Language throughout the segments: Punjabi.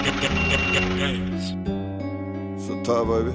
So tired, baby.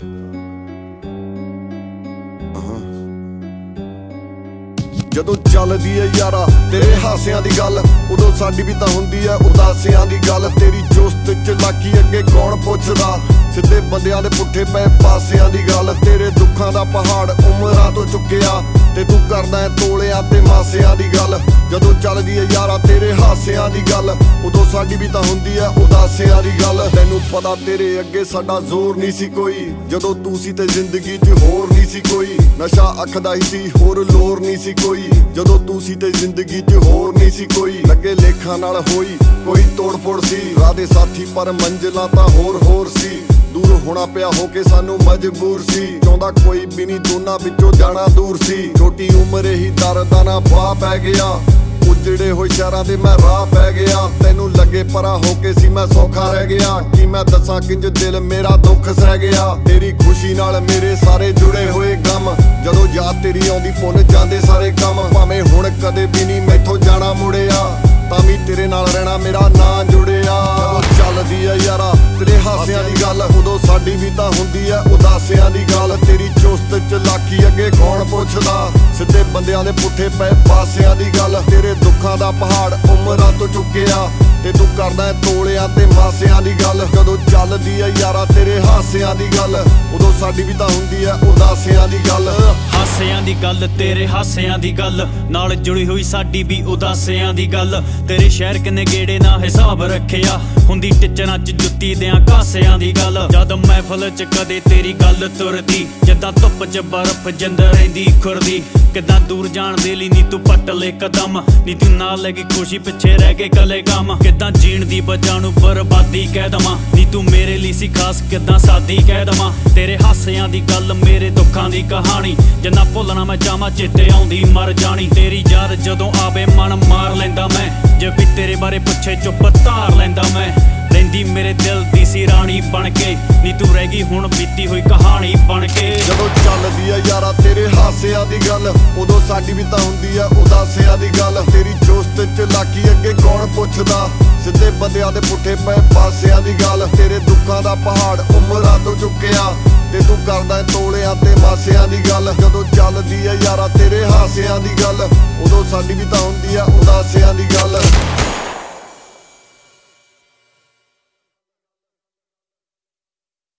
ਜਦੋਂ ਚੱਲਦੀ ਏ ਯਾਰਾ ਤੇਰੇ ਹਾਸਿਆਂ ਦੀ ਗੱਲ, ਉਦੋਂ ਸਾਡੀ ਵੀ ਤਾਂ ਹੁੰਦੀ ਐ ਉਦਾਸੀਆਂ ਦੀ ਗੱਲ। ਤੇਰੀ ਜੋਸਤ ਚਲਾਕੀ ਅੱਗੇ ਕੌਣ ਪੁੱਛਦਾ, ਸਿੱਧੇ ਬੰਦਿਆਂ ਦੇ ਪੁੱਠੇ ਪਏ ਪਾਸਿਆਂ ਦੀ ਗੱਲ। ਤੇਰੇ ਦੁੱਖਾਂ ਦਾ ਪਹਾੜ ਉਮਰਾਂ ਤੋਂ ਚੁੱਕਿਆ, ਤੇ ਤੂੰ ਕਰਦਾ ਏ ਤੋਲਿਆਂ ਤੇ ਮਾਸਿਆਂ ਦੀ ਗੱਲ। ਜਦੋਂ ਚੱਲਦੀ ਏ ਯਾਰਾ ਤੇਰੇ ਹਾਸਿਆਂ ਦੀ ਗੱਲ, ਉਦੋਂ ਸਾਡੀ ਵੀ ਤਾਂ ਹੁੰਦੀ ਐ ਉਦਾਸੀਆਂ ਦੀ ਗੱਲ। ਤੈਨੂੰ ਪਤਾ ਤੇਰੇ ਅੱਗੇ ਸਾਡਾ ਜ਼ੋਰ ਨਹੀਂ ਸੀ ਕੋਈ, ਜਦੋਂ ਤੂੰ ਸੀ ਤੇ ਜ਼ਿੰਦਗੀ 'ਚ ਹੋਰ ਨਹੀਂ ਸੀ ਕੋਈ। ਨਸ਼ਾ ਅੱਖ ਦਾ ਹੀ ਸੀ, ਹੋਰ ਲੋਰ ਨਹੀਂ ਸੀ ਕੋਈ, ਜਦੋਂ ਤੂੰ ਸੀ ਤੇ ਜ਼ਿੰਦਗੀ 'ਚ ਹੋਰ ਨਹੀਂ ਸੀ ਕੋਈ। ਲੱਗੇ ਲੇਖਾਂ ਨਾਲ ਹੋਈ ਕੋਈ ਤੋੜ ਫੋੜ ਸੀ, ਰਾਹ ਦੇ ਸਾਥੀ ਪਰ ਮੰਜ਼ਿਲਾਂ ਤਾਂ ਹੋਰ ਸੀ। ਦੂਰ ਹੋਣਾ ਪਿਆ ਹੋ ਕੇ ਸਾਨੂੰ ਮਜਬੂਰ ਸੀ, ਚਾਹੁੰਦਾ ਕੋਈ ਵੀ ਨਹੀਂ ਦੋਨਾਂ ਵਿੱਚੋਂ ਜਾਣਾ ਦੂਰ ਸੀ। ਛੋਟੀ ਉਮਰੇ ਹੀ ਦਰਦਾਂ ਨਾਲ ਬਾਹ ਪੈ ਗਿਆ, ਉਜੜੇ ਹੋਏ ਸ਼ਹਿਰਾਂ ਦੇ ਮੈਂ ਰਾਹ ਪੈ ਗਿਆ। ਤੈਨੂੰ ਲੱਗੇ ਪਰਾ ਹੋ ਕੇ ਸੀ ਮੈਂ ਸੌਖਾ ਰਹਿ ਗਿਆ, ਕੀ ਮੈਂ ਦੱਸਾਂ ਕਿੰਜ ਦਿਲ ਮੇਰਾ ਦੁੱਖ ਸਹਿ ਗਿਆ। ਤੇਰੀ ਖੁਸ਼ੀ ਨਾਲ ਮੇਰੇ ਸਾਰੇ ਜੁੜੇ ਹੋਏ ਗਮ, ਜਦੋਂ ਯਾਦ ਤੇਰੀ ਆਉਂਦੀ ਭੁੱਲ ਜਾਂਦੇ ਸਾਰੇ ਕੰਮ। ਭਾਵੇਂ ਹੁਣ ਕਦੇ ਵੀ ਨਹੀਂ ਮੈਥੋਂ ਜਾਣਾ ਮੁੜਿਆ, ਤਾਂ ਵੀ ਤੇਰੇ ਨਾਲ ਰਹਿਣਾ ਮੇਰਾ ਨਾਂ ਜੁੜਿਆ। ਚੱਲਦੀ ਆ ਯਾਰਾ ਤੇਰੇ ਹਾਸਿਆਂ ਦੀ ਗੱਲ, ਉਦੋਂ ਸਾਡੀ ਵੀ ਤਾਂ ਹੁੰਦੀ ਐ ਉਦਾਸੀਆਂ ਦੀ ਗੱਲ। ਤੇਰੀ ਚੁਸਤ ਚਲਾਕੀ ਅੱਗੇ ਕੌਣ ਪੁੱਛਦਾ, ਸਿੱਧੇ ਬੰਦਿਆਂ ਦੇ ਪੁੱਠੇ ਪਏ ਪਾਸਿਆਂ ਦੀ ਗੱਲ। ਤੇਰੇ ਦੁੱਖਾਂ ਦਾ ਪਹਾੜ ਉਮਰਾਂ ਤੋਂ ਚੁੱਕਿਆ, ਤੇ ਤੂੰ ਕਰਦਾ ਏ ਤੋਲਿਆਂ ਤੇ ਮਾਸਿਆਂ ਦੀ ਗੱਲ। ਜਦੋਂ ਚੱਲਦੀ ਏ ਯਾਰਾ ਤੇਰੇ ਹਾਸਿਆਂ ਦੀ ਗੱਲ, ਉਦੋਂ ਸਾਡੀ ਵੀ ਤਾਂ ਹੁੰਦੀ ਐ ਉਦਾਸੀਆਂ ਦੀ ਗੱਲ। ਹਾਸਿਆਂ ਦੀ ਗੱਲ ਤੇਰੇ ਹਾਸਿਆਂ ਦੀ ਗੱਲ, ਨਾਲ ਜੁੜੀ ਹੋਈ ਸਾਡੀ ਵੀ ਉਦਾਸੀਆਂ ਦੀ ਗੱਲ। ਤੇਰੇ ਸ਼ਹਿਰ ਕਿੰਨੇ ਗੇੜੇ ਨਾ ਹਿਸਾਬ ਰੱਖਿਆ, ਹੁੰਦੀ ਟਿਚਰਾਂ 'ਚ ਜੁੱਤੀ ਦਿਆਂ ਕਾਸਿਆਂ ਦੀ ਗੱਲ। ਜਦ ਮਹਿਫਲ 'ਚ ਕਦੇ ਤੇਰੀ ਗੱਲ ਤੁਰਦੀ, ਜਿੱਦਾਂ ਧੁੱਪ 'ਚ ਬਰਫ਼ ਜਿੰਦ ਰਹਿੰਦੀ ਖੁਰਦੀ। ਕਿੱਦਾਂ ਦੂਰ ਜਾਣ ਦੇ ਲਈ ਨੀ ਤੂੰ ਪੱਟ ਲੈ ਕਦਮ, ਨੀ ਤੂੰ ਨਾਲ ਲੈ ਗਈ ਖੁਸ਼ੀ ਪਿੱਛੇ ਰਹਿ ਗਏ ਕਲੇ ਗਮ। ਕਿੱਦਾਂ ਜੀਣ ਦੀ ਵਜ੍ਹਾ ਨੂੰ ਬਰਬਾਦੀ ਕਹਿ ਦਵਾਂ, ਨੀ ਤੂੰ ਮੇਰੇ ਲਈ ਸੀ ਖਾਸ ਕਿੱਦਾਂ ਸਾਦੀ ਕਹਿ ਦਵਾਂ। ਤੇਰੇ ਹਾਸਿਆਂ ਦੀ ਗੱਲ ਮੇਰੇ ਦੁੱਖਾਂ ਦੀ ਕਹਾਣੀ, ਜਿੰਨਾ ਭੁੱਲਣਾ ਮੈਂ ਚਾਹਾਂ ਚੇਤੇ ਆਉਂਦੀ ਮਰ ਜਾਣੀ। ਤੇਰੀ ਯਾਦ ਜਦੋਂ ਆਵੇ ਮਨ ਮਾਰ ਲੈਂਦਾ ਮੈਂ, ਜੇ ਵੀ ਤੇਰੇ ਬਾਰੇ ਪੁੱਛੇ ਚੁੱਪ ਧਾਰ ਲੈਂਦਾ ਮੈਂ। ਰਹਿੰਦੀ ਮੇਰੇ ਦਿਲ ਦੀ ਸੀ ਰਾਣੀ ਬਣ ਕੇ, ਨੀ ਤੂੰ ਰਹਿ ਗਈ ਹੁਣ ਬੀਤੀ ਹੋਈ ਕਹਾਣੀ ਬਣ ਕੇ। ਜਦੋਂ ਚੱਲਦੀ ਆ ਯਾਰਾ ਤੇਰੇ ਹਾਸਿਆਂ ਦੀ ਗੱਲ, ਉਦੋਂ ਸਾਡੀ ਵੀ ਤਾਂ ਹੁੰਦੀ ਆ ਉਦਾਸੀਆਂ ਦੀ ਗੱਲ। ਤੇਰੀ ਜੋਸਤ ਚਲਾਕੀ ਅੱਗੇ ਕੌਣ ਪੁੱਛਦਾ, ਸਿੱਧੇ ਬੰਦਿਆਂ ਦੇ ਪੁੱਠੇ ਪਏ ਪਾਸਿਆਂ ਦੀ ਗੱਲ। ਤੇਰੇ ਦੁੱਖਾਂ ਦਾ ਪਹਾੜ ਉਮਰਾਂ ਤੋਂ ਚੁੱਕਿਆ, ਤੇ ਤੂੰ ਕਰਦਾ ਏ ਤੋਲਿਆਂ ਤੇ ਮਾਸਿਆਂ ਦੀ ਗੱਲ। ਜਦੋਂ ਚੱਲਦੀ ਆ ਯਾਰਾ ਤੇਰੇ ਹਾਸਿਆਂ ਦੀ ਗੱਲ, ਉਦੋਂ ਸਾਡੀ ਵੀ ਤਾਂ ਹੁੰਦੀ ਆ ਉਦਾਸੀਆਂ ਦੀ ਗੱਲ।